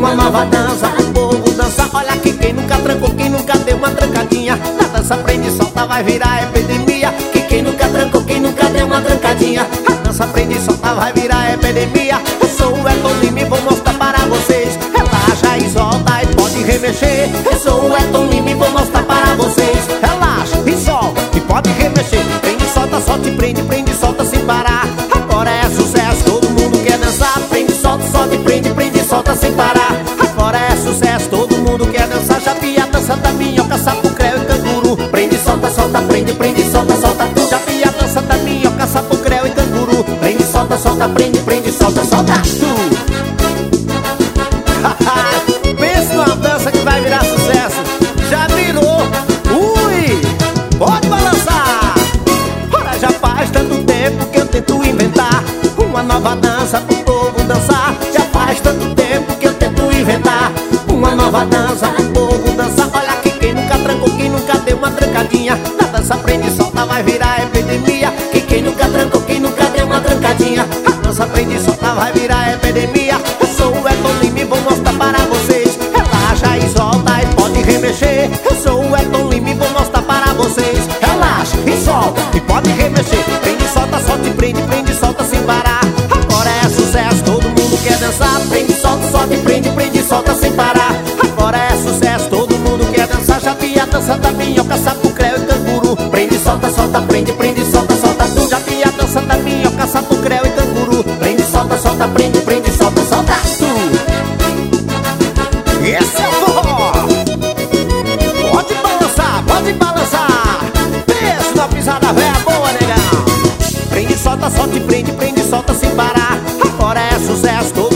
Uma nova dança, o povo dança. Olha que quem nunca trancou, quem nunca deu uma trancadinha. Na dança prende e solta, vai virar epidemia. Que quem nunca trancou, quem nunca deu uma trancadinha. A dança prende e solta, vai virar epidemia. Eu sou o Elton Lima e vou mostrar para vocês. Relaxa e solta e pode remexer. Eu sou o Elton Lima e vou mostrar para vocês. Relaxa e solta e pode remexer. Prende, solta, solta e prende, prende, solta sem parar. Agora é sucesso, todo mundo quer dançar. Prende, solta, solta e prende, prende, solta sem parar. Agora é sucesso, todo mundo quer dançar. Já vi a dança da minhoca, sapo, creu e canguru. Prende, solta, solta, prende, prende, solta, solta. Já vi a dança da minhoca, sapo, creu e canguru. Prende, solta, solta, prende, prende, solta, solta. Pensa numa dança que vai virar sucesso. Já virou. Ui, pode balançar. Ora, já faz tanto tempo que eu tento inventar uma nova dança pro povo dançar. Já faz tanto tempo que eu tento inventar uma nova dança pro povo dançar. Olha que quem nunca trancou, quem nunca deu uma trancadinha. Na dança prende e solta, vai virar epidemia. Que quem nunca trancou, quem nunca deu uma trancadinha. A dança prende e solta, vai virar epidemia. Eu sou o Elton Lima e vou mostrar para vocês. Relaxa e solta e pode remexer. Eu sou o Elton Lima e vou mostrar para vocês. Relaxa e solta e pode remexer. Prende, solta, solta e prende, prende, solta sem parar. Agora é sucesso, todo mundo quer dançar. Prende, solta, solta e prende, prende, solta sem parar. Agora é sucesso, todo mundo quer dançar. Já vi a dança da minhoca, sapo, creu e canguru. Prende, solta, solta, prende, prende, solta, solta. Tu já vi a dança da minhoca, sapo, creu e canguru. Prende, solta, solta, prende, prende, solta, solta. Esse é o forró. Pode balançar, pode balançar. Pensa na pisada véia boa, negão. Prende, solta, solta e prende, prende, solta sem parar. Agora é sucesso, todo